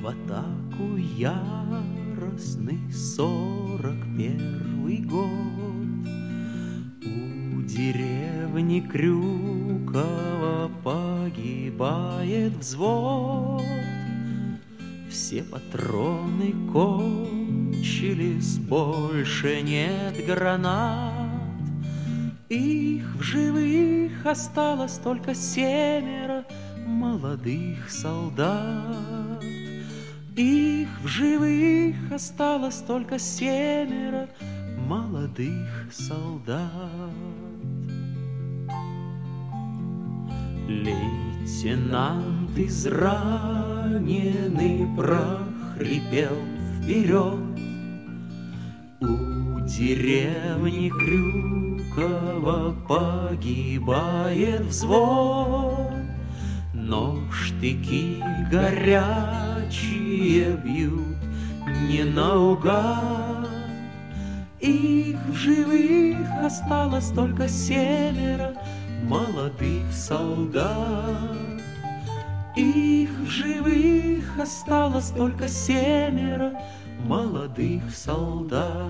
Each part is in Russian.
В атаку яростный 41-й год. У деревни Крюково погибает взвод. Все патроны кончились, больше нет гранат. Их в живых осталось только 7 молодых солдат. Их в живых осталось только 7 молодых солдат. Лейтенант израненный прохрипел вперед. У деревни Крюково погибает взвод. Но штыки горячие бьют не наугад. Их в живых осталось только 7 молодых солдат. Их в живых осталось только 7 молодых солдат.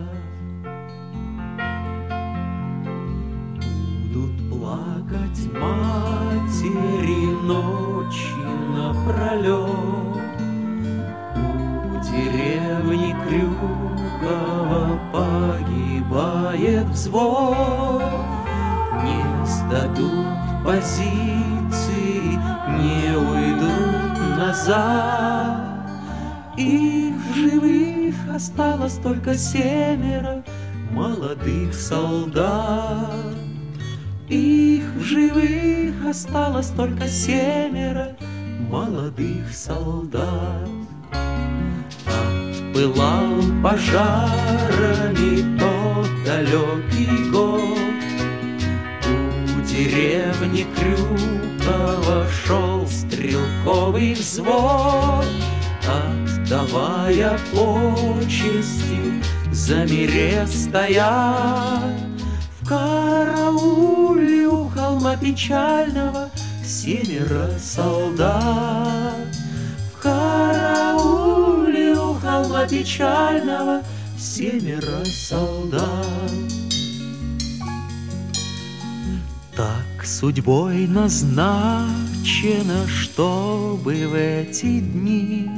Будут плакать матери ночи напролет. У деревни Крюково погибает взвод. Не сдадут позиции, не уйдут назад. Их в живых осталось только 7 молодых солдат. Их в живых осталось только 7 молодых солдат. Отпылал пожарами тот далекий год. У деревни Крюково шел стрелковый взвод. Отдавая почести, замерев стоят. В карауле у холма печального 7 солдат. В карауле у холма печального 7 солдат. Так судьбой назначено, чтобы в эти дни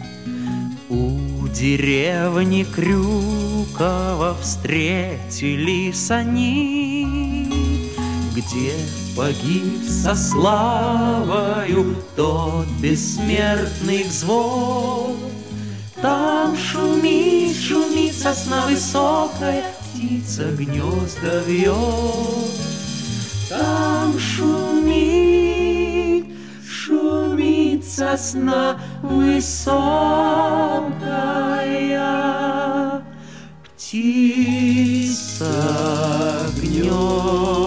у деревни Крюково встретились они, где погиб со славою тот бессмертный взвод. Там шумит, шумит сосна высокая, птица гнезда вьет. Там шумит, шумит сосна высокая, птица гнезда